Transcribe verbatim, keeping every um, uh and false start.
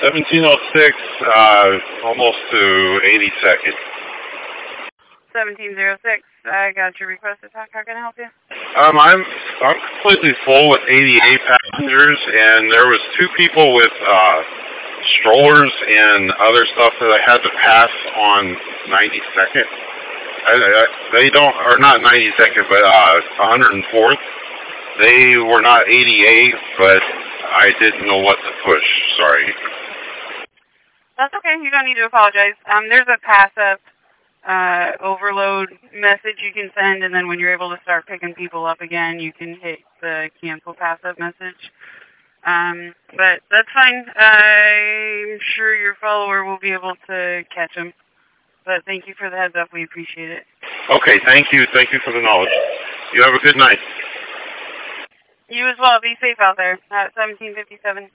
seventeen oh six, uh, almost to eighty-second. seventeen oh six, I got your request to talk. How can I help you? Um, I'm I'm completely full with eighty-eight passengers, and there was two people with uh, strollers and other stuff that I had to pass on ninety-second. I, I, they don't, or not ninety-second, but uh, one hundred fourth. They were not eighty-eight, but I didn't know what to push. Sorry. That's okay. You don't need to apologize. Um, there's a pass-up uh, overload message you can send, and then when you're able to start picking people up again, you can hit the cancel pass-up message. Um, but that's fine. I'm sure your follower will be able to catch them. But thank you for the heads up. We appreciate it. Okay, thank you. Thank you for the knowledge. You have a good night. You as well. Be safe out there. Uh, seventeen fifty-seven.